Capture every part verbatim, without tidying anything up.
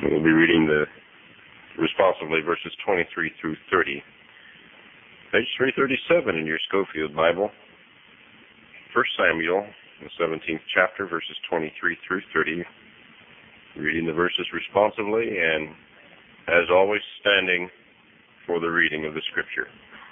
We'll be reading the responsively verses twenty-three through thirty. Page three thirty-seven in your Schofield Bible. First Samuel, the seventeenth chapter, verses twenty-three through thirty. Reading the verses responsively and, as always, standing for the reading of the Scripture.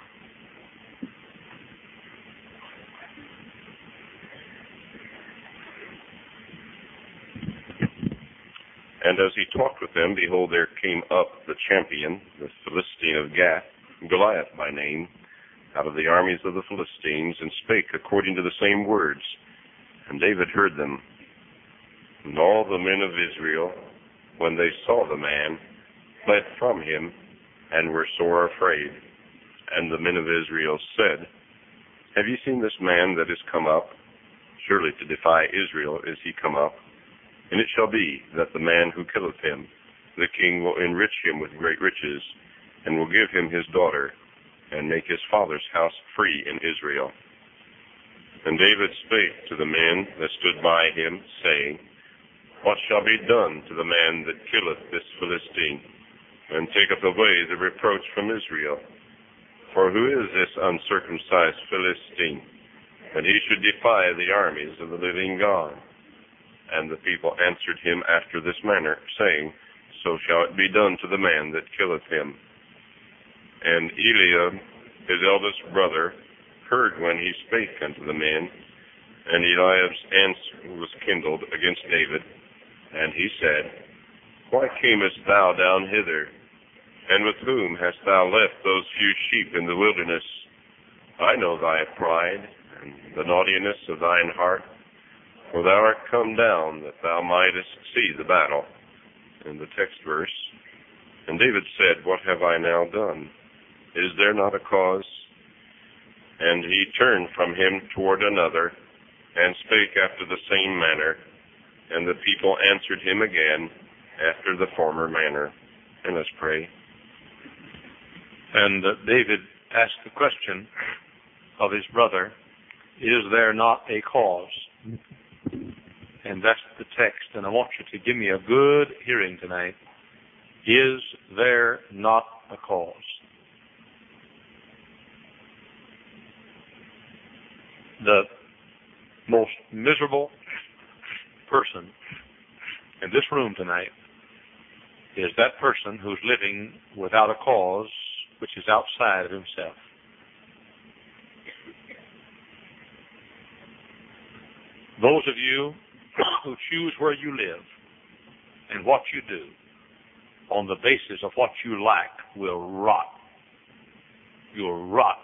And as he talked with them, behold, there came up the champion, the Philistine of Gath, Goliath by name, out of the armies of the Philistines, and spake according to the same words. And David heard them. And all the men of Israel, when they saw the man, fled from him, and were sore afraid. And the men of Israel said, Have you seen this man that is come up? Surely to defy Israel is he come up. And it shall be that the man who killeth him, the king will enrich him with great riches, and will give him his daughter, and make his father's house free in Israel. And David spake to the men that stood by him, saying, What shall be done to the man that killeth this Philistine, and taketh away the reproach from Israel? For who is this uncircumcised Philistine, that he should defy the armies of the living God? And the people answered him after this manner, saying, So shall it be done to the man that killeth him. And Eliab, his eldest brother, heard when he spake unto the men, and Eliab's answer was kindled against David. And he said, Why camest thou down hither? And with whom hast thou left those few sheep in the wilderness? I know thy pride, and the naughtiness of thine heart, for thou art come down that thou mightest see the battle. In the text verse, And David said, What have I now done? Is there not a cause? And he turned from him toward another, and spake after the same manner. And the people answered him again after the former manner. And let's pray. And uh, David asked the question of his brother, Is there not a cause? And that's the text, and I want you to give me a good hearing tonight. Is there not a cause? The most miserable person in this room tonight is that person who's living without a cause which is outside of himself. Those of you who choose where you live and what you do on the basis of what you lack will rot. You'll rot.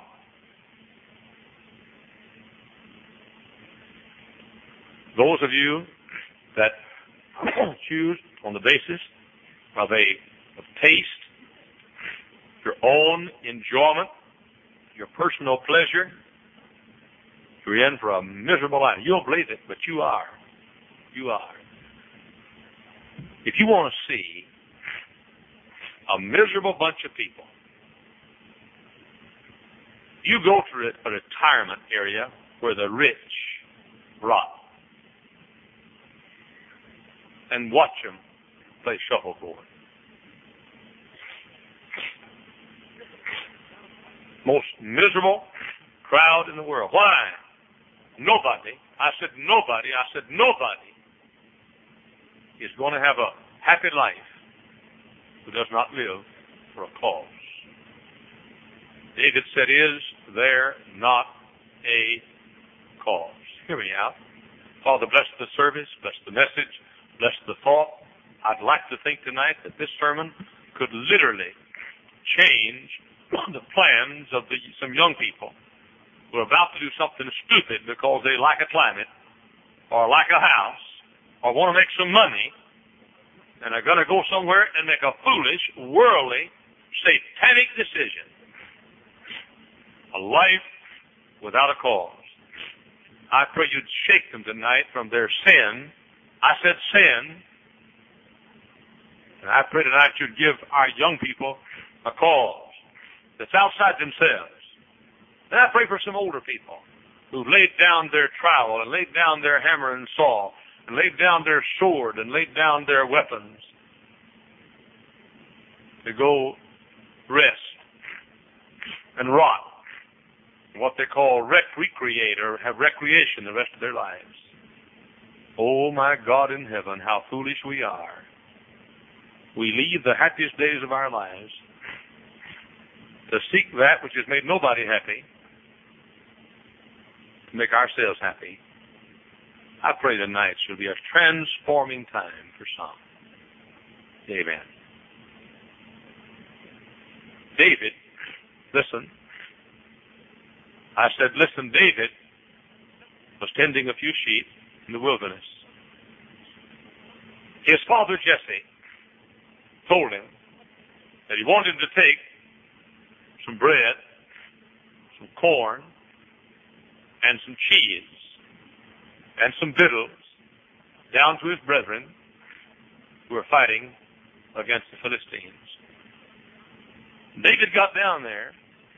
Those of you that choose on the basis of a of taste, your own enjoyment, your personal pleasure, you're in for a miserable life. You don't believe it, but you are. You are. If you want to see a miserable bunch of people, you go to a retirement area where the rich rot and watch them play shuffleboard. Most miserable crowd in the world. Why? Nobody, I said nobody, I said nobody is going to have a happy life who does not live for a cause. David said, Is there not a cause? Hear me out. Father, bless the service, bless the message, bless the thought. I'd like to think tonight that this sermon could literally change the plans of the, some young people who are about to do something stupid because they like a climate or like a house or want to make some money and are going to go somewhere and make a foolish, worldly, satanic decision. A life without a cause. I pray you'd shake them tonight from their sin. I said sin. And I pray tonight you'd give our young people a cause that's outside themselves. And I pray for some older people who've laid down their trowel and laid down their hammer and saw and laid down their sword and laid down their weapons to go rest and rot, what they call rec- recreate or have recreation the rest of their lives. Oh, my God in heaven, how foolish we are. We leave the happiest days of our lives to seek that which has made nobody happy, to make ourselves happy. I pray tonight shall be a transforming time for some. Amen. David, listen. I said, listen, David was tending a few sheep in the wilderness. His father Jesse told him that he wanted him to take some bread, some corn, and some cheese, and some victuals down to his brethren who were fighting against the Philistines. David got down there,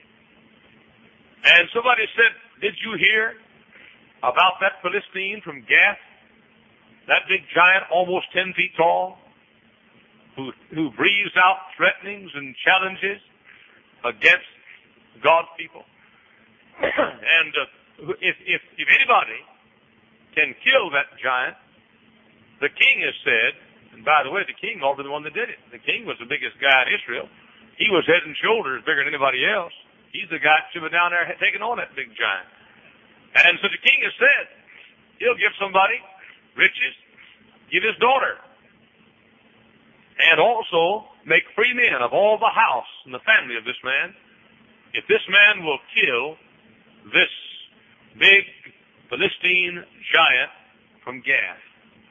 and somebody said, did you hear about that Philistine from Gath? That big giant, almost ten feet tall, who, who breathes out threatenings and challenges against God's people. And uh, if, if, if anybody can kill that giant, the king has said, and by the way, the king ought to be the one that did it. The king was the biggest guy in Israel. He was head and shoulders bigger than anybody else. He's the guy that should be down there taking on that big giant. And so the king has said, he'll give somebody riches, give his daughter, and also make free men of all the house and the family of this man, if this man will kill this big Philistine giant from Gath.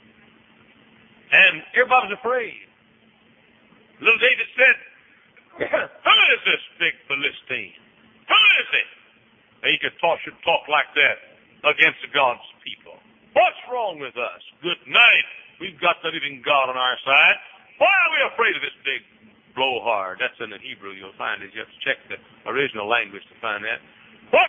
And everybody's afraid. Little David said, who is this big Philistine? Who is it? He could talk, should talk like that against God's people. What's wrong with us? Good night. We've got the living God on our side. Why are we afraid of this big blowhard? That's in the Hebrew. You'll find it. You have to check the original language to find that. What?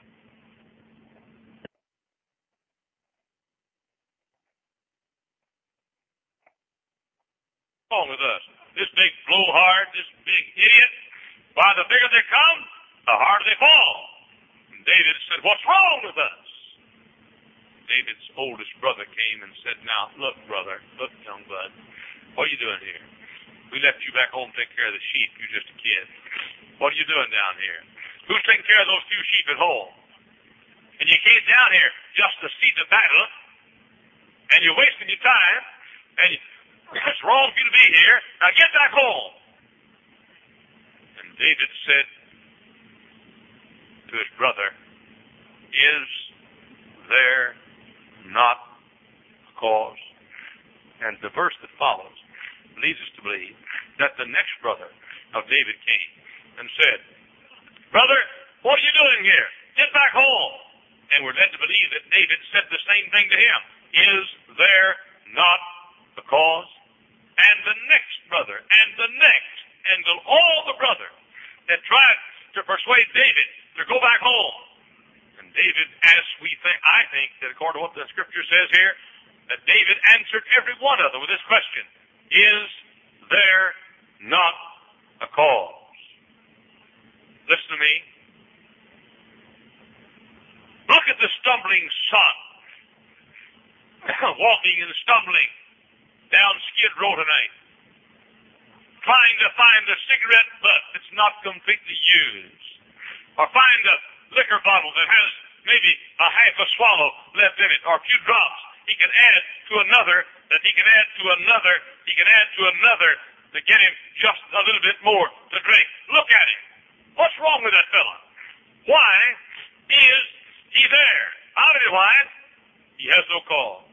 What's wrong with us? This big blowhard, this big idiot. Why, the bigger they come, the harder they fall. And David said, what's wrong with us? David's oldest brother came and said, now, look, brother, look, young bud, what are you doing here? We left you back home to take care of the sheep. You're just a kid. What are you doing down here? Who's taking care of those few sheep at home? And you came down here just to see the battle, and you're wasting your time, and you, it's wrong for you to be here. Now get back home. And David said to his brother, is there not a cause? And the verse that follows leads us to believe that the next brother of David came and said, brother, what are you doing here? Get back home. And we're led to believe that David said the same thing to him. Is there not a cause? And the next brother, and the next, and the, all the brothers that tried to persuade David to go back home. And David, as we think, I think that according to what the scripture says here, that David answered every one of them with this question, is there not a cause? Listen to me. Look at the stumbling son, walking and stumbling down Skid Row tonight, trying to find a cigarette butt that's not completely used, or find a liquor bottle that has maybe a half a swallow left in it, or a few drops he can add to another, that he can add to another, he can add to another to get him just a little bit more to drink. Look at him. What's wrong with that fella? Why is he there? How did he lie? He has no cause.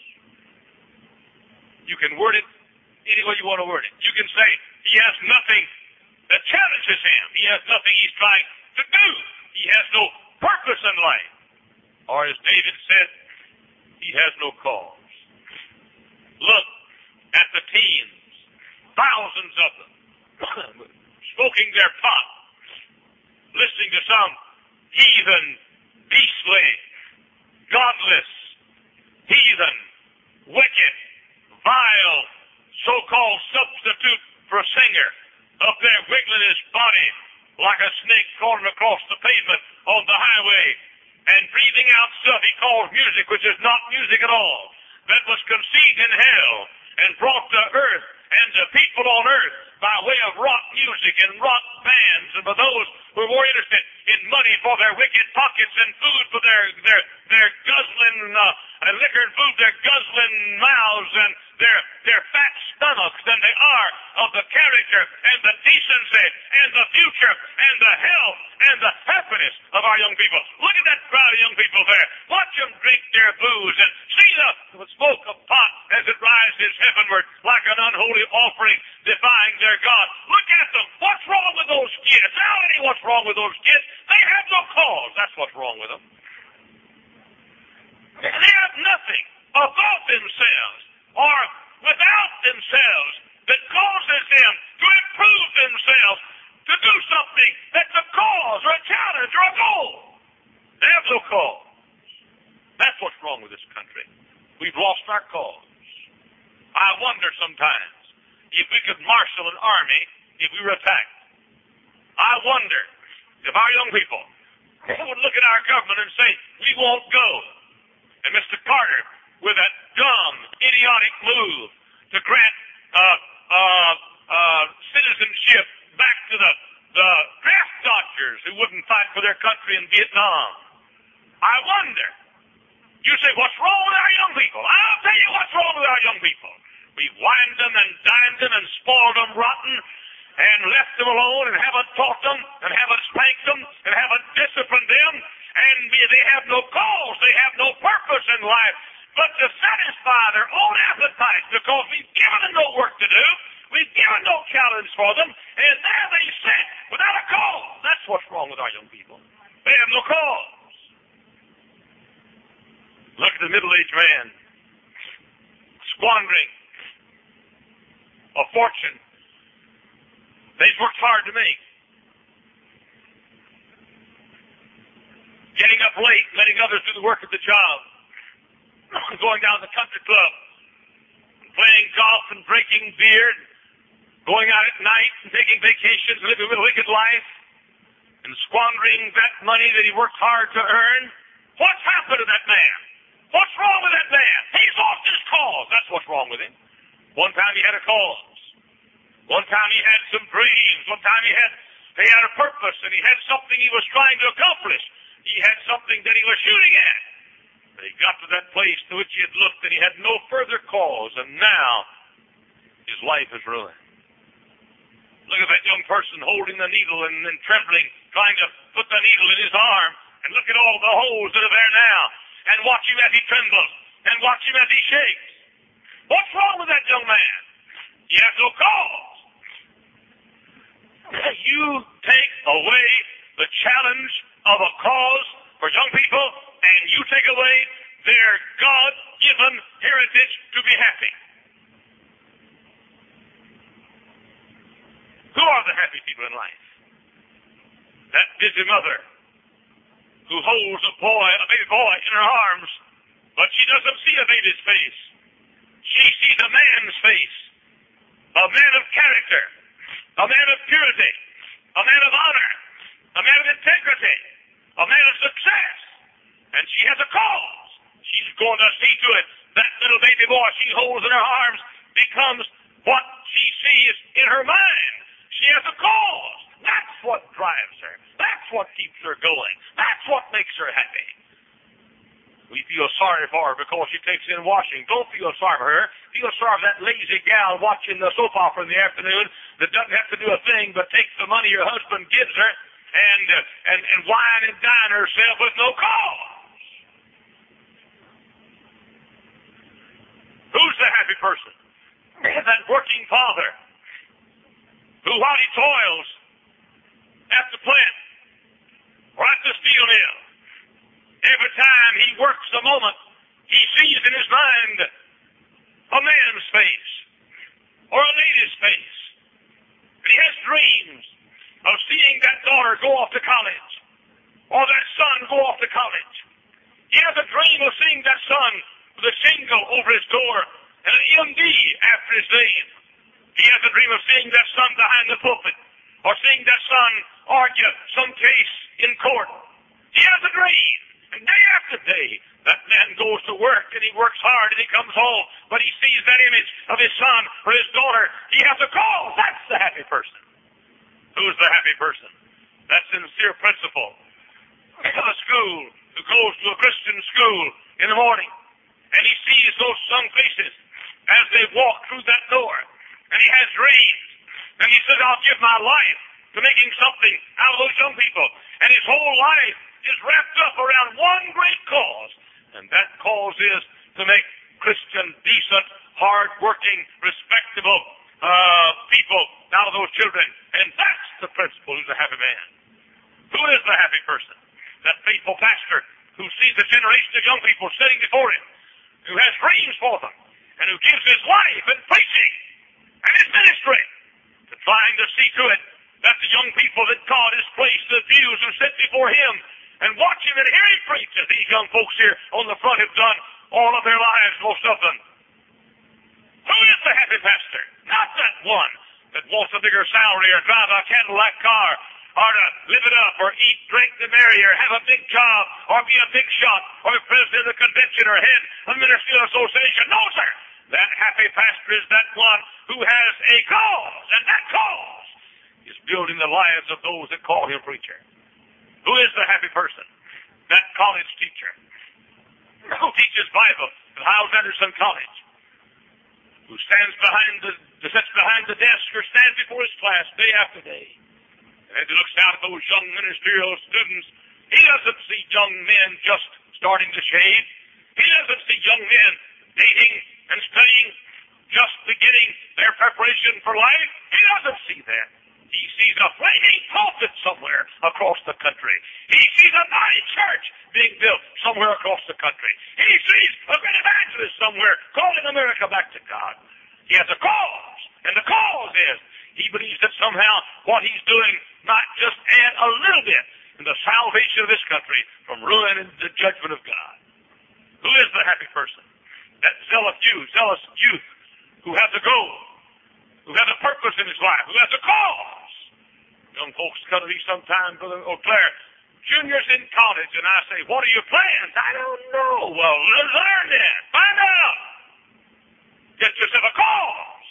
You can word it any way you want to word it. You can say he has nothing that challenges him. He has nothing he's trying to do. He has no purpose in life. Or as David said, he has no cause. Look at the teens, thousands of them, smoking their pot, listening to some heathen, beastly, godless, heathen, wicked, vile, so-called substitute for a singer, up there wiggling his body like a snake crawling across the pavement on the highway and breathing out stuff he calls music, which is not music at all, that was conceived in hell and brought to earth and to people on earth by way of rock music and rock bands, and for those who are more interested in money for their wicked pockets and food for their their their guzzling uh, and liquor and food, their guzzling mouths and their their fat stomachs than they are of the character and the decency and the future and the health and the happiness of our young people. Look at that crowd of young people there. Watch them drink their booze and see the smoke of pot as it rises heavenward like an unholy offering defying their God. Look at them. What's wrong with those kids? Now, any what's wrong with those kids? They have no cause. That's what's wrong with them. They have nothing above themselves or without themselves that causes them to improve themselves, to do something that's a cause or a challenge or a goal. They have no cause. That's what's wrong with this country. We've lost our cause. I wonder sometimes if we could marshal an army if we were attacked. I wonder if our young people would look at our government and say, we won't go. And Mister Carter, with that dumb, idiotic move to grant uh, uh, uh, citizenship back to the, the draft dodgers who wouldn't fight for their country in Vietnam. I wonder. You say, what's wrong with our young people? I'll tell you what's wrong with our young people. We wined them and dined them and spoiled them rotten and left them alone and haven't taught them and haven't spanked them and haven't disciplined them, and they have no cause, they have no purpose in life but to satisfy their own appetites, because we've given them no work to do, we've given no challenge for them, and there they sit without a cause. That's what's wrong with our young people. They have no cause. Look at the middle-aged man squandering a fortune that he's worked hard to make. Getting up late, letting others do the work of the job. Going down to the country club, playing golf and drinking beer, going out at night and taking vacations, living a wicked life, and squandering that money that he worked hard to earn. What's happened to that man? What's wrong with that man? He's lost his cause. That's what's wrong with him. One time he had a cause. One time he had some dreams. One time he had he had a purpose, and he had something he was trying to accomplish. He had something that he was shooting at. But he got to that place to which he had looked, and he had no further cause, and now his life is ruined. Look at that young person holding the needle and, and trembling, trying to put the needle in his arm, and look at all the holes that are there now, and watch him as he trembles, and watch him as he shakes. What's wrong with that young man? He has no cause. You take away the challenge of a cause for young people, and you take away their God-given heritage to be happy. Who are the happy people in life? That busy mother who holds a boy, a baby boy in her arms, but she doesn't see a baby's face. She sees a man's face, a man of character, a man of purity, a man of honor, a man of integrity, a man of success. And she has a cause. She's going to see to it that little baby boy she holds in her arms becomes what she sees in her mind. She has a cause. That's what drives her. That's what keeps her going. That's what makes her happy. We feel sorry for her because she takes in washing. Don't feel sorry for her. Feel sorry for that lazy gal watching the soap opera in the afternoon that doesn't have to do a thing but takes the money her husband gives her and uh, and, and wine and dine herself with no cause. Who's the happy person? That working father who, while he toils at the plant or at the steel mill, every time he works a moment, he sees in his mind a man's face or a lady's face. And he has dreams of seeing that daughter go off to college or that son go off to college. He has a dream of seeing that son with a shingle over his door and an M D after his name. He has a dream of seeing that son behind the pulpit argue some case in court. He has a dream. And day after day, that man goes to work, and he works hard, and he comes home, but he sees that image of his son or his daughter. He has a call. That's the happy person. Who's the happy person? That sincere principal of a school who goes to a Christian school in the morning, and he sees those young faces as they walk through that door, and he has dreams, and he says, I'll give my life to making something out of those young people, and his whole life is wrapped up around one great cause, and that cause is to make Christian, decent, hard-working, respectable uh, people out of those children, and that's the principle who's a happy man. Who is the happy person? That faithful pastor who sees a generation of young people sitting before him, who has dreams for them, and who gives his life in preaching and his ministry to trying to see to it that the young people that God has placed the views and sit before him and watch him and hear him preach, as these young folks here on the front have done all of their lives, most of them. Who is the happy pastor? Not that one that wants a bigger salary or drive a Cadillac car or to live it up or eat, drink the merry or have a big job or be a big shot or be president of the convention or head of the ministerial association. No, sir. That happy pastor is that one who has a cause, and that cause is building the lives of those that call him preacher. Who is the happy person? That college teacher who teaches Bible at Hyles-Anderson College, who stands behind the, sits behind the desk or stands before his class day after day. And as he looks out at those young ministerial students, he doesn't see young men just starting to shave. He doesn't see young men dating and studying, just beginning their preparation for life. He doesn't see that. He sees a flaming pulpit somewhere across the country. He sees a mighty church being built somewhere across the country. He sees a great evangelist somewhere calling America back to God. He has a cause, and the cause is he believes that somehow what he's doing might just add a little bit in the salvation of this country from ruin and the judgment of God. Who is the happy person? That zealous youth, zealous youth who has a goal, who has a purpose in his life, who has a cause. Young folks come to me sometime, Brother Eau Claire, juniors in college, and I say, what are your plans? I don't know. Well, learn then. Find out. Get yourself a cause.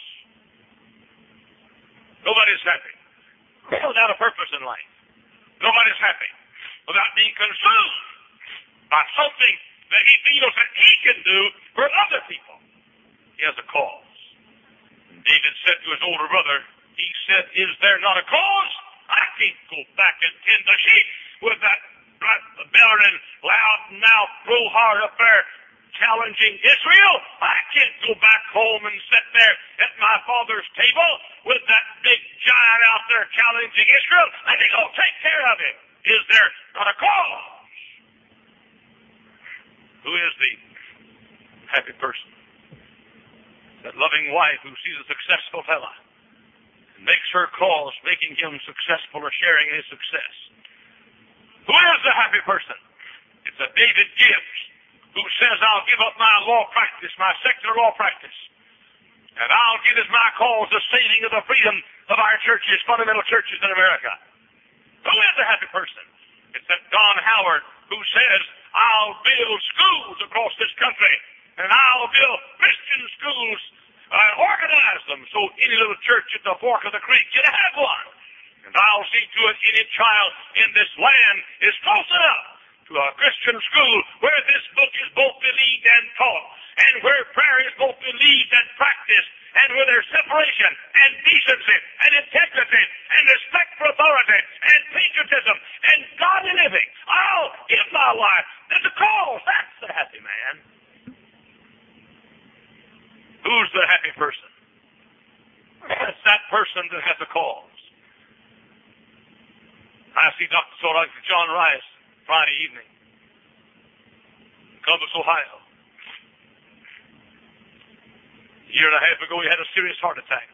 Nobody's happy without a purpose in life. Nobody's happy without being consumed by something that he feels that he can do for other people. He has a cause. And David said to his older brother, he said, is there not a cause? I can't go back and tend the sheep with that bellowing, loud-mouthed, blowhard up there challenging Israel. I can't go back home and sit there at my father's table with that big giant out there challenging Israel. Let me go take care of him. Is there not a cause? Who is the happy person? That loving wife who sees a successful fella and makes her cause making him successful or sharing his success. Who is the happy person? It's a David Gibbs who says, I'll give up my law practice, my secular law practice, and I'll give as my cause the saving of the freedom of our churches, fundamental churches in America. Who is the happy person? It's that Don Howard who says, I'll build schools across this country, and I'll build Christian schools and organize them so any little church at the fork of the creek can have one. And I'll see to it any child in this land is close enough to a Christian school where this book is both believed and taught, and where prayer is both believed and practiced, and where there's separation and decency and integrity and respect for authority and patriotism and godly living. I'll give my life. There's a cause. That's the happy man. Who's the happy person? That's that person that has a cause. I see Doctor So like John Rice Friday evening in Columbus, Ohio. A year and a half ago, he had a serious heart attack.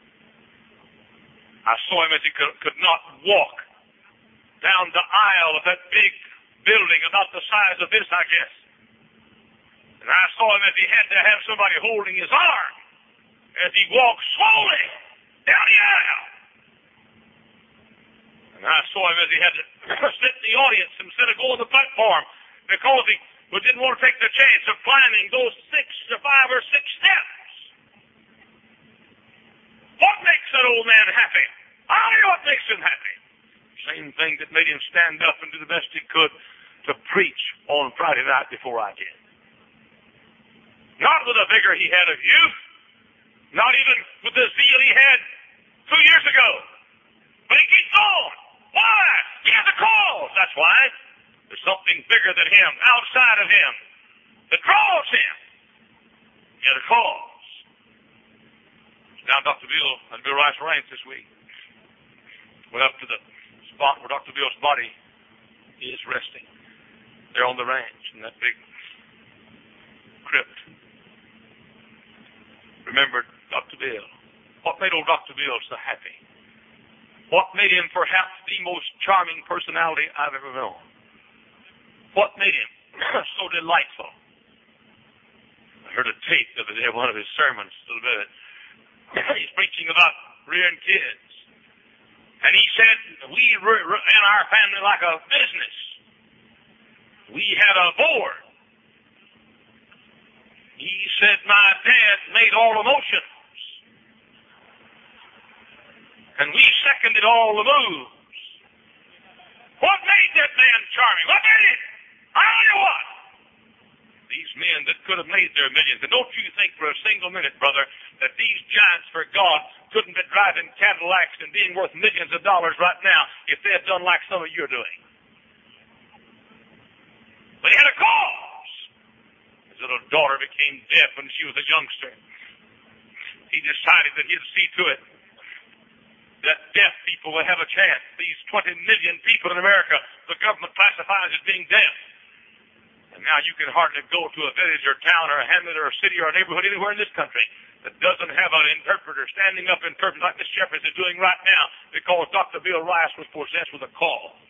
I saw him as he could, could not walk down the aisle of that big building about the size of this, I guess. And I saw him as he had to have somebody holding his arm as he walked slowly down the aisle. And I saw him as he had to sit in the audience instead of go on the platform because he didn't want to take the chance of climbing those six or five or six steps. What makes that old man happy? I know what makes him happy. Same thing that made him stand up and do the best he could to preach on Friday night before I did. Not with the vigor he had of youth, not even with the zeal he had two years ago. But he keeps on. Why? He has a cause. That's why. There's something bigger than him, outside of him, that draws him. He has a cause. Now Doctor Bill and Bill Rice Ranch this week went up to the spot where Doctor Bill's body is resting. They're on the ranch in that big crypt. Remember Doctor Bill. What made old Doctor Bill so happy? What made him perhaps the most charming personality I've ever known? What made him so delightful? I heard a tape the other day of one of his sermons a little bit. He's preaching about rearing kids. And he said, we ran our family like a business. We had a board. He said, my dad made all the motions. And we seconded all the moves. What made that man charming? What did it? I tell you what. These men that could have made their millions. And don't you think for a single minute, brother, that these giants for God couldn't be driving Cadillacs and being worth millions of dollars right now if they had done like some of you are doing. But he had a cause. His little daughter became deaf when she was a youngster. He decided that he'd see to it that deaf people would have a chance. These twenty million people in America, the government classifies as being deaf. And now you can hardly go to a village or town or a hamlet or a city or a neighborhood anywhere in this country that doesn't have an interpreter standing up interpreting like Miss Jeffers is doing right now because Doctor Bill Rice was possessed with a cause.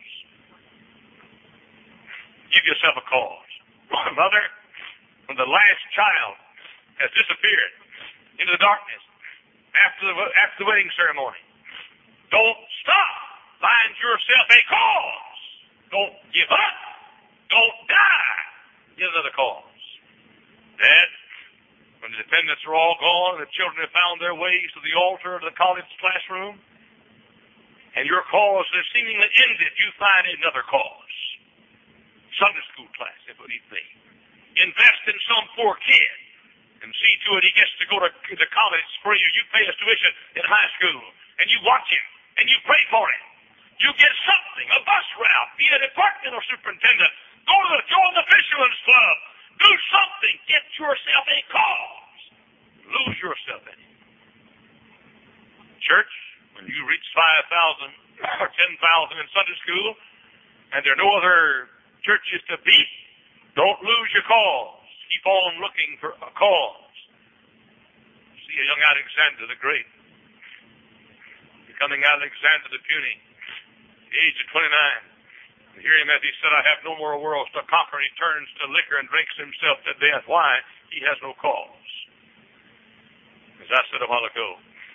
Give yourself a cause. Mother, when the last child has disappeared into the darkness after the, after the wedding ceremony, don't stop. Find yourself a cause. Don't give up. Don't die. Get another cause. Dad, when the dependents are all gone and the children have found their ways to the altar of the college classroom, and your cause has seemingly ended, you find another cause. Sunday school class, if it need be. Invest in some poor kid and see to it he gets to go to, to college free. You pay his tuition in high school, and you watch him, and you pray for him. You get something, a bus route, be a departmental superintendent, go to the, join the fisherman's club, do something, get yourself a cause. Lose yourself in it. Church, when you reach five thousand or ten thousand in Sunday school, and there are no other churches to beat, don't lose your cause. Keep on looking for a cause. See a young Alexander the Great, becoming Alexander the Puny, the age of twenty-nine. And hear him as he said, I have no more worlds to conquer. He turns to liquor and drinks himself to death. Why? He has no cause. As I said a while ago,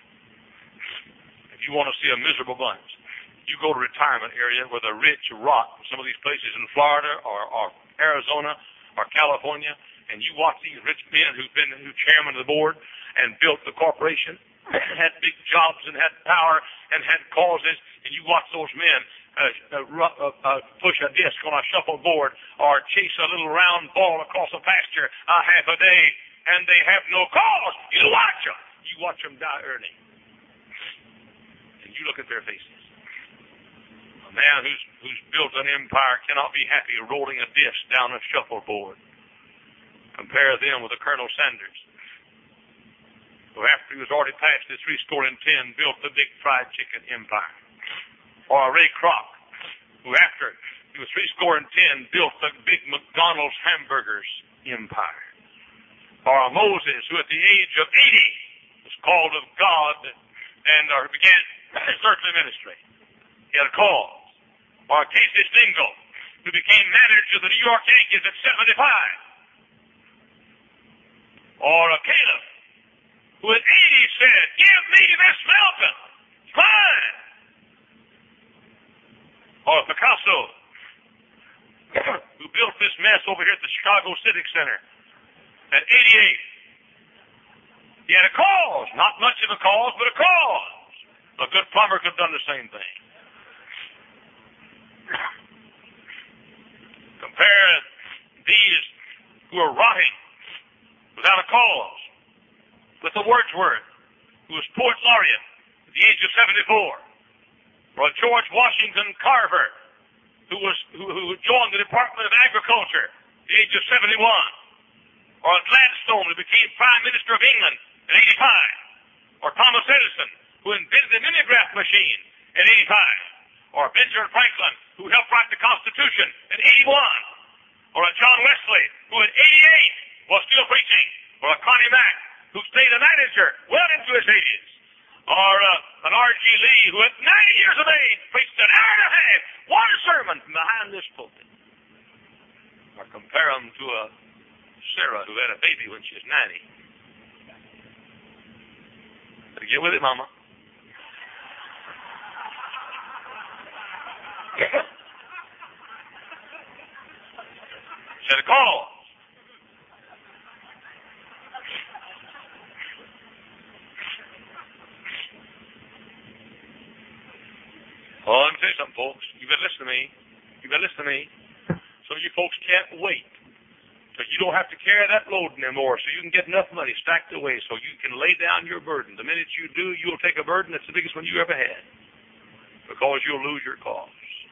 if you want to see a miserable bunch, you go to a retirement area where the rich rot, some of these places in Florida or, or Arizona or California, and you watch these rich men who've been who chairman of the board and built the corporation, had big jobs and had power and had causes, and you watch those men uh, uh, uh, push a disc on a shuffleboard or chase a little round ball across a pasture a half a day, and they have no cause. You watch them. You watch them die early. And you look at their faces. A man who's, who's built an empire cannot be happy rolling a disc down a shuffleboard. Compare them with a Colonel Sanders, who after he was already past his three score and ten built the big fried chicken empire. Or a Ray Kroc, who after he was three score and ten built the big McDonald's hamburgers empire. Or a Moses, who at the age of eighty was called of God and uh, began his earthly ministry. He had a cause. Or a Casey Stengel, who became manager of the New York Yankees at seventy-five. Or a Caleb, who at eighty said, give me this mountain. Fine. or Picasso, who built this mess over here at the Chicago Civic Center at eighty-eight. He had a cause, not much of a cause, but a cause. A good plumber could have done the same thing. Compare these who are rotting without a cause with the Wordsworth, who was poet laureate at the age of seventy-four, or George Washington Carver, who was who, who joined the Department of Agriculture at the age of seventy-one, or Gladstone, who became Prime Minister of England at eighty-five, or Thomas Edison, who invented the mimeograph machine at eighty-five, or Benjamin Franklin, who helped write the Constitution at eighty-one, or a John Wesley, who at eighty-eight was still preaching, or a Connie Mack, who stayed a manager well into his eighties, or uh, an R G Lee, who at ninety years of age preached an hour and a half, one sermon from behind this pulpit. Or compare them to a Sarah who had a baby when she was ninety. Better get with it, Mama. Set a call. Oh, let me tell you something, folks. You better listen to me. You better listen to me. Some of you folks can't wait till you don't have to carry that load anymore, so you can get enough money stacked away so you can lay down your burden. The minute you do, you'll take a burden that's the biggest one you ever had, because you'll lose your cause.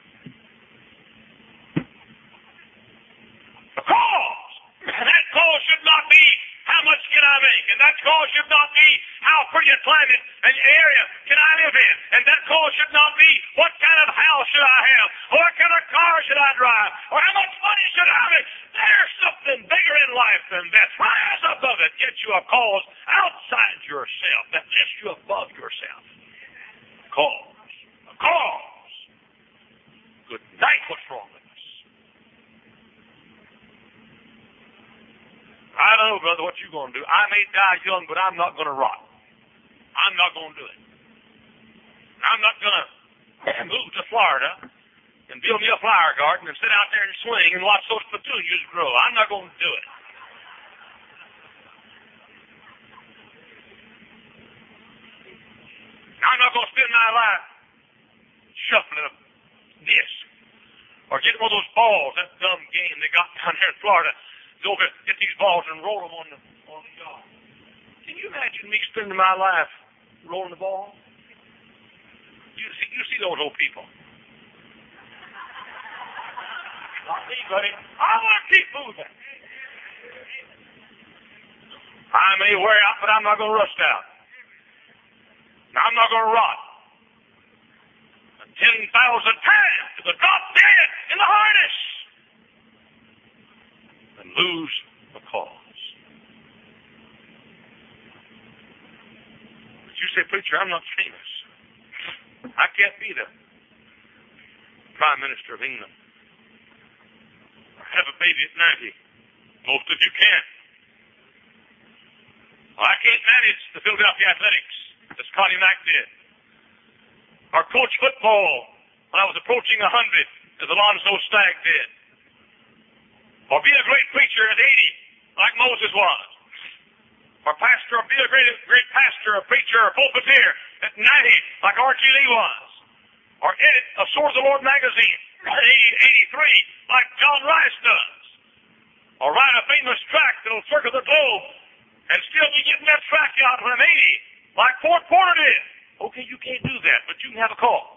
A cause! And that cause should not be how much can I make, and that cause should not be how pretty a climate and area can I live in, and that cause should not be what kind of house should I have, or what kind of car should I drive, or how much money should I make. There's something bigger in life than that. Rise above it. Get you a cause outside yourself that lifts you above yourself. A cause. A cause. Good night. What's wrong with us? I don't know, brother, what you going to do. I may die young, but I'm not going to rot. I'm not going to do it. I'm not going to move to Florida and build me a flower garden and sit out there and swing and watch those petunias grow. I'm not going to do it. I'm not going to spend my life shuffling a disc or getting one of those balls, that dumb game they got down here in Florida. Go over, get these balls and roll them on the on the yard. Can you imagine me spending my life rolling the ball? You see, you see those old people. Not me, buddy. I want to keep moving. I may wear out, but I'm not going to rust out. I'm not going to rot. Ten thousand times to the drop dead in the harness. And lose the cause. But you say, preacher, I'm not famous. I can't be the Prime Minister of England. Or have a baby at ninety. Most of you can't. Well, I can't manage the Philadelphia Athletics as Connie Mack did. Or coach football when I was approaching a hundred as Alonzo Stagg did. Or be a great preacher at eighty, like Moses was. Or pastor, or be a great, great pastor, or preacher, or pulpiteer at ninety, like R G Lee was. Or edit a Sword of the Lord magazine at eighty-three, like John Rice does. Or write a famous tract that'll circle the globe and still be getting that tract out when I'm eighty, like Fort Porter did. Okay, you can't do that, but you can have a cause.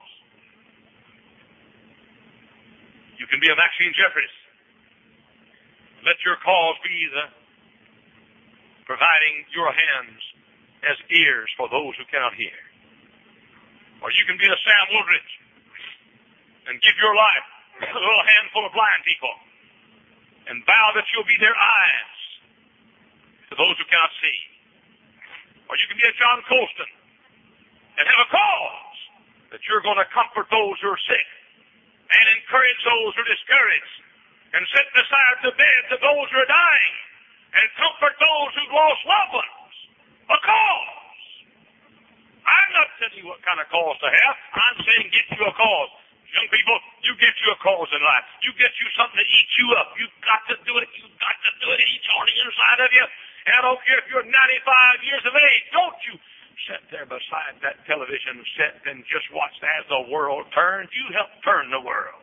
You can be a Maxine Jeffries. Let your cause be the providing your hands as ears for those who cannot hear. Or you can be a Sam Woodridge and give your life to a little handful of blind people and vow that you'll be their eyes to those who cannot see. Or you can be a John Colston and have a cause that you're going to comfort those who are sick and encourage those who are discouraged and sit beside the beds of those who are dying and comfort those who've lost loved ones. A cause. I'm not telling you what kind of cause to have. I'm saying get you a cause. Young people, you get you a cause in life. You get you something to eat you up. You've got to do it. You've got to do it. It eats on the inside of you. And I don't care if you're ninety-five years of age. Don't you sit there beside that television set and just watch as the world turns. You help turn the world.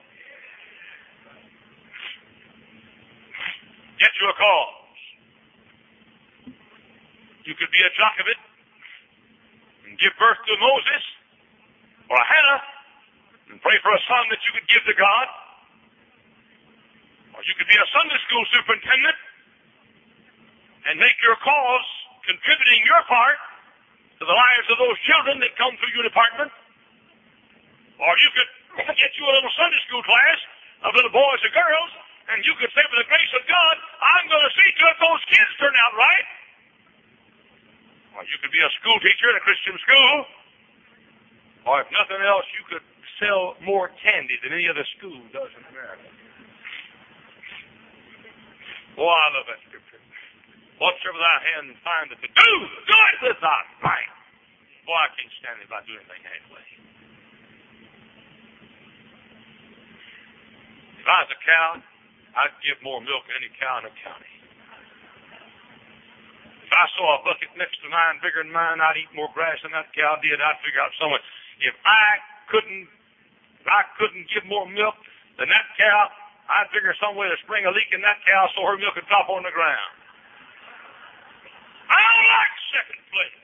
Get you a cause. You could be a Jacobite and give birth to Moses or a Hannah and pray for a son that you could give to God. Or you could be a Sunday school superintendent and make your cause contributing your part to the lives of those children that come through your department. Or you could get you a little Sunday school class of little boys or girls, and you could say, for the grace of God, I'm going to see to it those kids turn out right. Or you could be a school teacher at a Christian school. Or if nothing else, you could sell more candy than any other school does in America. Boy, I love that scripture. Whatsoever thy hand findeth to do, do it with thy might. Boy, I can't stand it if I do anything halfway. If I was a cow, I'd give more milk than any cow in the county. If I saw a bucket next to mine, bigger than mine, I'd eat more grass than that cow did. I'd figure out some way. If I couldn't, if I couldn't give more milk than that cow, I'd figure some way to spring a leak in that cow so her milk would drop on the ground. I don't like second place.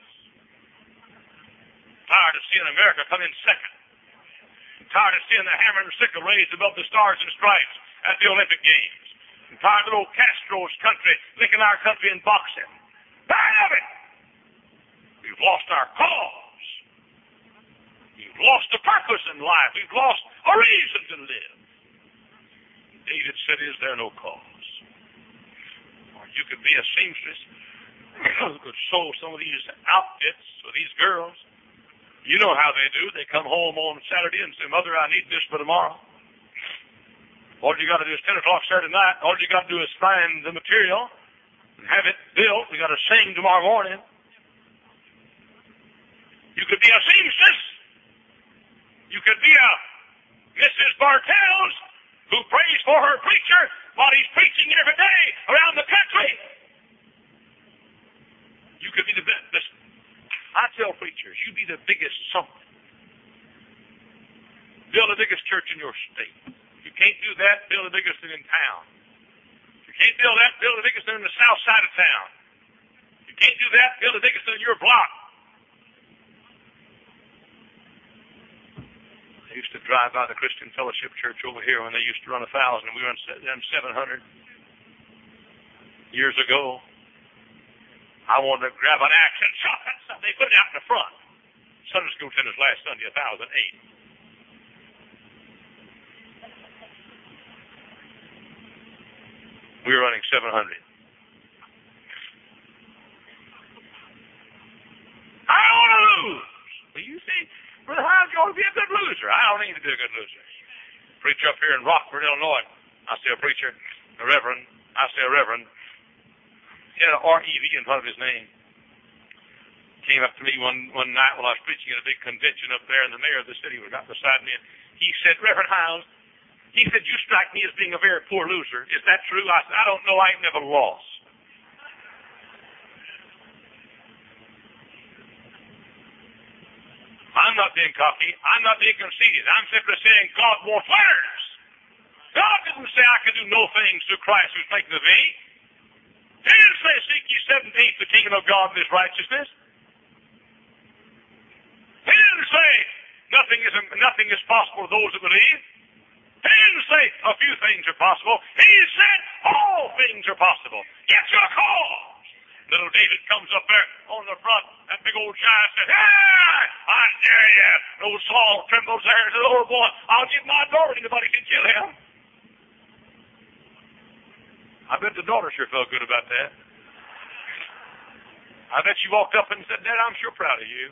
I'm tired of seeing America come in second. I'm tired of seeing the hammer and sickle raised above the stars and stripes at the Olympic Games. I'm tired of old Castro's country licking our country in boxing. Tired of it. We've lost our cause. We've lost a purpose in life. We've lost a reason to live. David said, is there no cause? Or you could be a seamstress who could sew some of these outfits for these girls. You know how they do. They come home on Saturday and say, Mother, I need this for tomorrow. All you got to do is ten o'clock Saturday night. All you got to do is find the material and have it built. We got to sing tomorrow morning. You could be a seamstress. You could be a Missus Bartels who prays for her preacher while he's preaching every day around the country. You could be the best. I tell preachers, you be the biggest something. Build the biggest church in your state. If you can't do that, build the biggest thing in town. If you can't build that, build the biggest thing in the south side of town. If you can't do that, build the biggest thing in your block. I used to drive by the Christian Fellowship Church over here when they used to run a thousand, and we run them seven hundred. Years ago, I wanted to grab an axe and chop that stuff. They put it out in the front. Sunday school attendance last Sunday, a thousand eight. We were running seven hundred. I don't want to lose. Well, you see, Brother Hines, you ought to be a good loser. I don't need to be a good loser. Preacher up here in Rockford, Illinois. I say a preacher, a reverend. I say a reverend. He had an R E V in front of his name. Came up to me one, one night while I was preaching at a big convention up there, and the mayor of the city was out beside me, and he said, Reverend Hines, he said, you strike me as being a very poor loser. Is that true? I said, I don't know. I ain't never lost. I'm not being cocky. I'm not being conceited. I'm simply saying God wants winners. God didn't say I can do no things through Christ who strengthens me. He didn't say, seek ye seventeenth the kingdom of God and his righteousness. He didn't say, nothing is, nothing is possible to those that believe. He didn't say, a few things are possible. He said, all things are possible. Get your cause. Little David comes up there on the front. That big old giant says, ah, I dare you. Old Saul trembles there and says, oh boy, I'll give my daughter. Nobody can kill him. I bet the daughter sure felt good about that. I bet she walked up and said, Dad, I'm sure proud of you.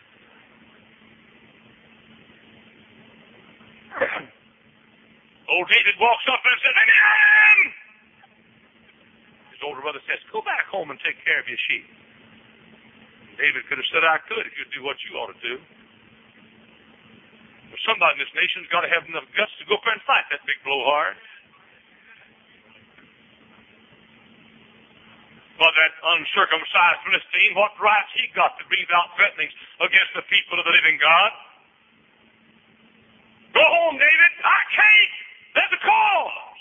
Old David walks up and says, Amen. His older brother says, go back home and take care of your sheep. David could have said, I could if you'd do what you ought to do. But somebody in this nation's got to have enough guts to go up there and fight that big blowhard. But that uncircumcised Philistine, what rights he got to breathe out threatenings against the people of the living God? Go home, David. I can't. There's a cause.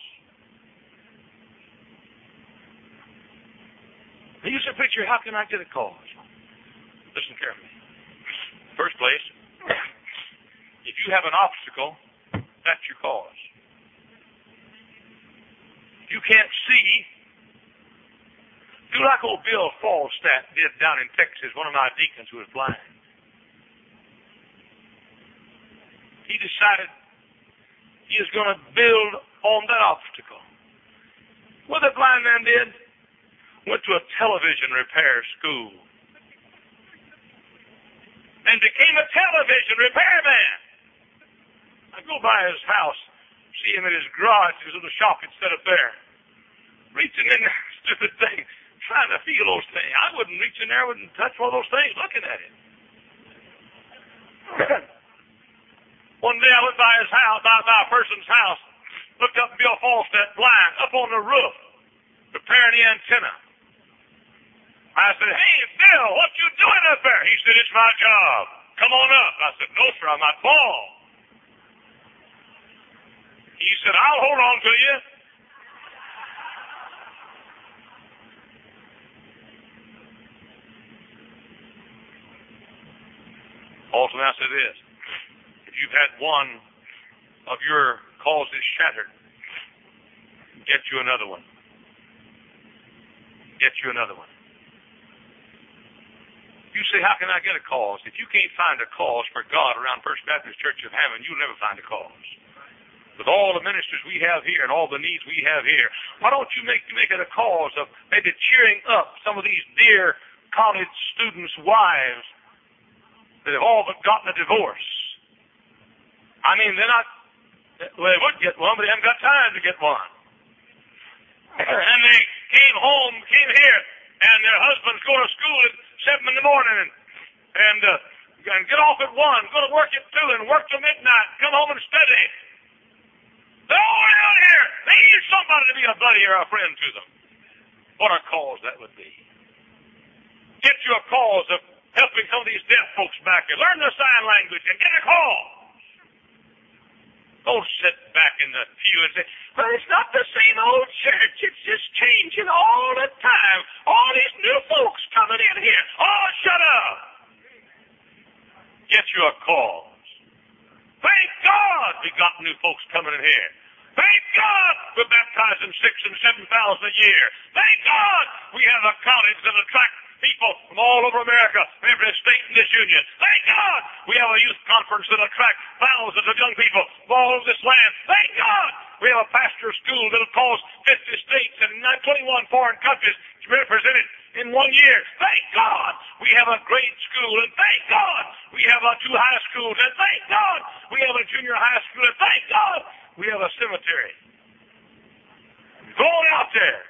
He used to picture, how can I get a cause? Listen carefully. First place, if you have an obstacle, that's your cause. You can't see. Do like old Bill Falstaff did down in Texas, one of my deacons who was blind. He decided he was going to build on that obstacle. What the blind man did? Went to a television repair school and became a television repairman. I go by his house, see him in his garage, his little shop he'd set up there, reaching in that stupid thing, trying to feel those things. I wouldn't reach in there, wouldn't touch one of those things, looking at it. One day I went by his house, by, by a person's house, looked up Bill Falstaff blind, up on the roof, repairing the antenna. I said, hey, Bill, what you doing up there? He said, it's my job. Come on up. I said, no, sir, I might fall. He said, I'll hold on to you. Also, now say this. If you've had one of your causes shattered, get you another one. Get you another one. You say, how can I get a cause? If you can't find a cause for God around First Baptist Church of Hammond, you'll never find a cause. With all the ministers we have here and all the needs we have here, why don't you make, make it a cause of maybe cheering up some of these dear college students' wives that have all but gotten a divorce? I mean, they're not, well, they would get one, but they haven't got time to get one. And they came home, came here, and their husbands go to school at seven in the morning and, and, uh, and get off at one, go to work at two, and work till midnight, come home and study. They're all out here. They need somebody to be a buddy or a friend to them. What a cause that would be. Get you a cause of helping some of these deaf folks back here. Learn the sign language and get a call. Don't sit back in the pew and say, well, it's not the same old church. It's just changing all the time. All these new folks coming in here. Oh, shut up. Get you a cause. Thank God we got new folks coming in here. Thank God we're baptizing six and seven thousand a year. Thank God we have a college that attracts people from all over America, every state in this union. Thank God we have a youth conference that attracts thousands of young people from all over this land. Thank God we have a pastor's school that will cause fifty states and twenty-one foreign countries to be represented in one year. Thank God we have a great school, and thank God we have a two high schools, and thank God we have a junior high school, and thank God we have a cemetery. Go on out there.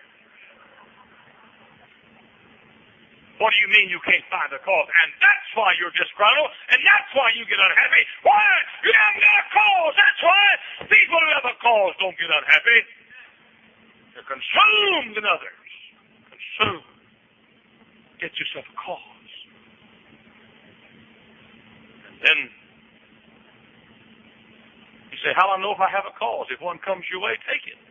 What do you mean you can't find a cause? And that's why you're disgruntled, and that's why you get unhappy. Why? You haven't got a cause. That's why people who have a cause don't get unhappy. They're consumed in others. Consumed. Get yourself a cause. And then you say, how do I know if I have a cause? If one comes your way, take it.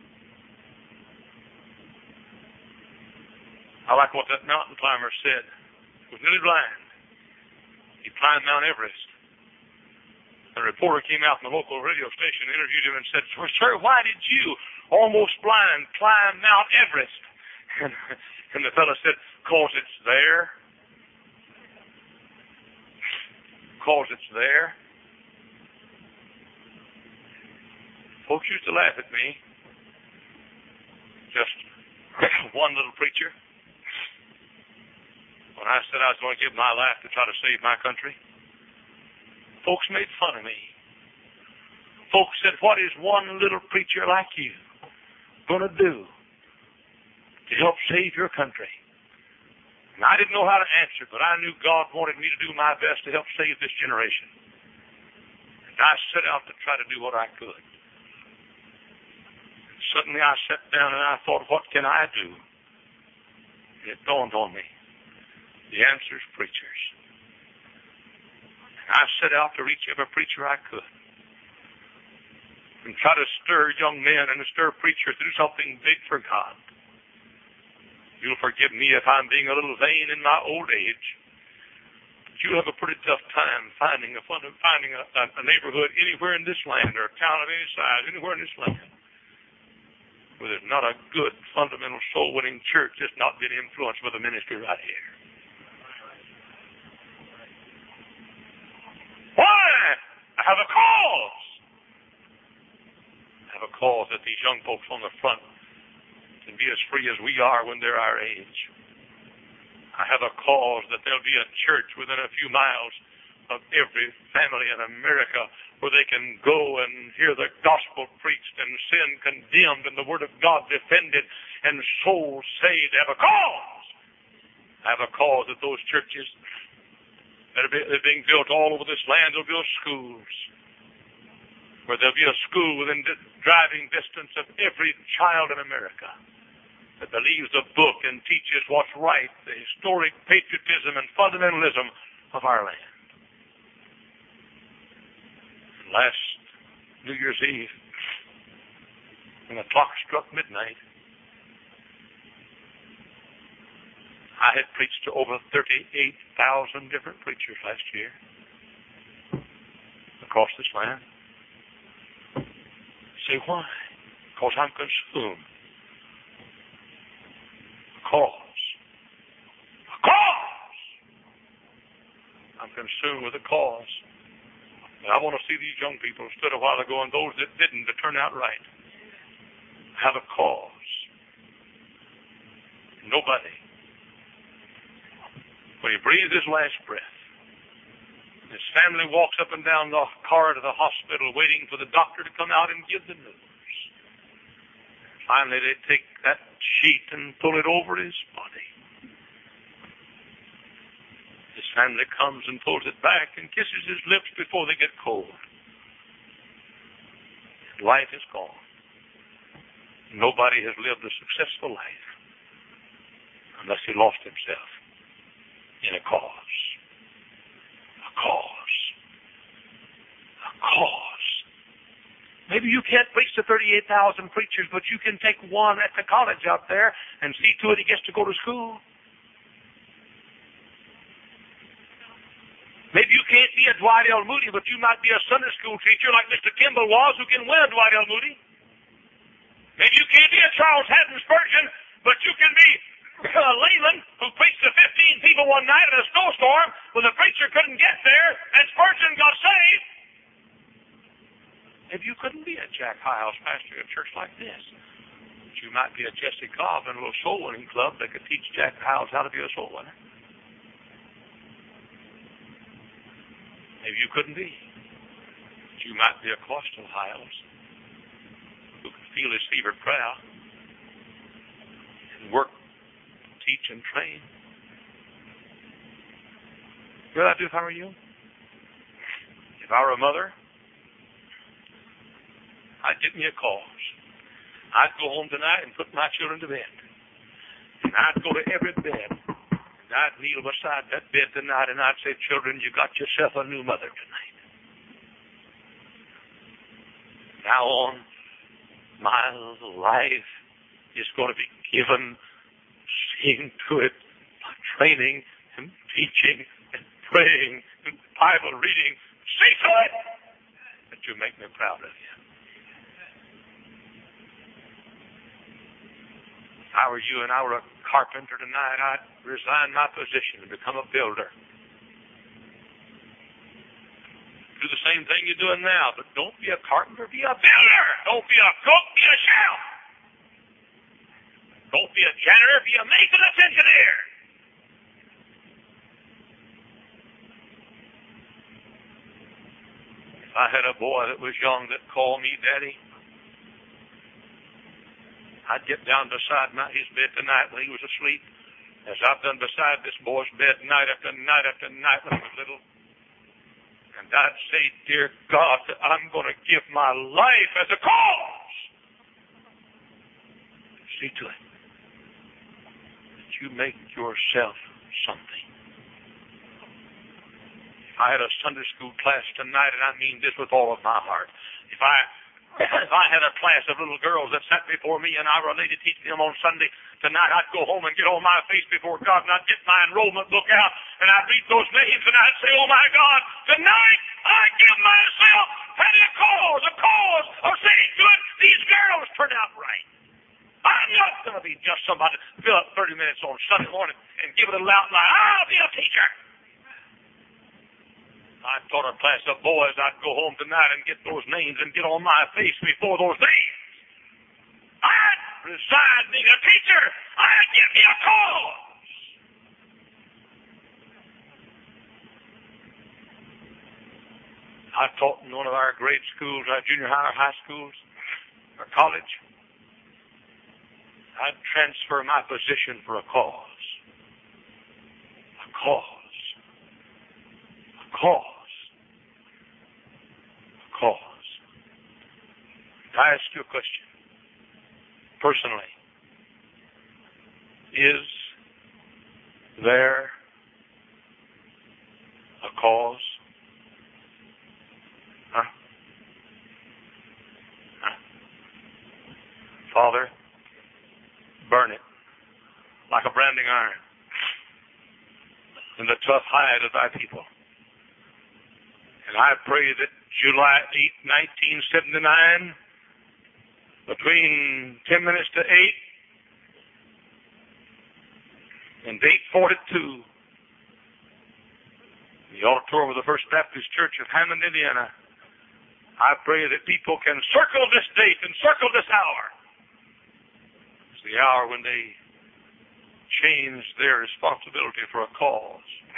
I like what that mountain climber said. He was nearly blind. He climbed Mount Everest. A reporter came out from the local radio station, interviewed him, and said, sir, why did you, almost blind, climb Mount Everest? And, and the fellow said, cause it's there. Cause it's there. Folks used to laugh at me. Just one little preacher. When I said I was going to give my life to try to save my country, folks made fun of me. Folks said, what is one little preacher like you going to do to help save your country? And I didn't know how to answer, but I knew God wanted me to do my best to help save this generation. I set out to try to do what I could. Suddenly I sat down and I thought, what can I do? It dawned on me. The answer is preachers. I set out to reach every preacher I could and try to stir young men and to stir preachers to do something big for God. You'll forgive me if I'm being a little vain in my old age. But you'll have a pretty tough time finding a finding a, a neighborhood anywhere in this land or a town of any size anywhere in this land where there's not a good, fundamental, soul-winning church that's not been influenced by the ministry right here. Why? I have a cause. I have a cause that these young folks on the front can be as free as we are when they're our age. I have a cause that there'll be a church within a few miles of every family in America where they can go and hear the gospel preached and sin condemned and the word of God defended and souls saved. I have a cause. I have a cause that those churches that are being built all over this land will build schools where there'll be a school within driving distance of every child in America that believes the book and teaches what's right, the historic patriotism and fundamentalism of our land. Last New Year's Eve, when the clock struck midnight, I had preached to over thirty-eight thousand different preachers last year across this land. Say why? Because I'm consumed. A cause. A cause! I'm consumed with a cause. And I want to see these young people stood a while ago and those that didn't to turn out right. Have a cause. Nobody, when he breathes his last breath, his family walks up and down the corridor to the hospital waiting for the doctor to come out and give the news. Finally, they take that sheet and pull it over his body. His family comes and pulls it back and kisses his lips before they get cold. Life is gone. Nobody has lived a successful life unless he lost himself in a cause. A cause. A cause. Maybe you can't preach to thirty-eight thousand preachers, but you can take one at the college out there and see to it he gets to go to school. Maybe you can't be a Dwight L. Moody, but you might be a Sunday school teacher like Mister Kimball was, who can win a Dwight L. Moody. Maybe you can't be a Charles Haddon Spurgeon, but you can be a Leland who preached to fifteen people one night in a snowstorm when the preacher couldn't get there and Spurgeon got saved. Maybe you couldn't be a Jack Hyles pastor of a church like this, but you might be a Jesse Cobb in a little soul-winning club that could teach Jack Hyles how to be a soul winner. Maybe you couldn't be. But you might be a Costal Hyles who can feel his fevered prayer and work, teach, and train. You know what I'd do if I were you? If I were a mother, I'd get me a cause. I'd go home tonight and put my children to bed. And I'd go to every bed. I'd kneel beside that bed tonight and I'd say, children, you got yourself a new mother tonight. Now on, my life is going to be given, seeing to it, by training and teaching and praying and Bible reading. See to it that you make me proud of you. If I were you and I were a carpenter tonight, I'd resign my position and become a builder. Do the same thing you're doing now, but don't be a carpenter, be a builder. Don't be a cook, be a chef. Don't be a janitor, be a maintenance engineer. If I had a boy that was young that called me daddy, I'd get down beside my, his bed tonight when he was asleep, as I've done beside this boy's bed night after night after night when he was little. And I'd say, dear God, I'm going to give my life as a cause. See to it that you make yourself something. If I had a Sunday school class tonight, and I mean this with all of my heart, if I if I had a class of little girls that sat before me and I were a lady teaching them on Sunday, tonight I'd go home and get on my face before God and I'd get my enrollment book out and I'd read those names and I'd say, oh my God, tonight I give myself as a cause, a cause of saying good, these girls turned out right. I'm not going to be just somebody to fill up thirty minutes on Sunday morning and give it a loud line. I'll be a teacher. I taught a class of boys. I'd go home tonight and get those names and get on my face before those names. I'd resign being a teacher. I'd give me a cause. I taught in one of our grade schools, our junior high or high schools, or college. I'd transfer my position for a cause. A cause. A cause. A cause. I ask you a question. Personally, is there a cause? Huh? Huh? Father, burn it like a branding iron in the tough hide of thy people. And I pray that July eighth, nineteen seventy-nine, between ten minutes to eight and eight forty-two, the auditorium of the First Baptist Church of Hammond, Indiana, I pray that people can circle this date and circle this hour. It's the hour when they change their responsibility for a cause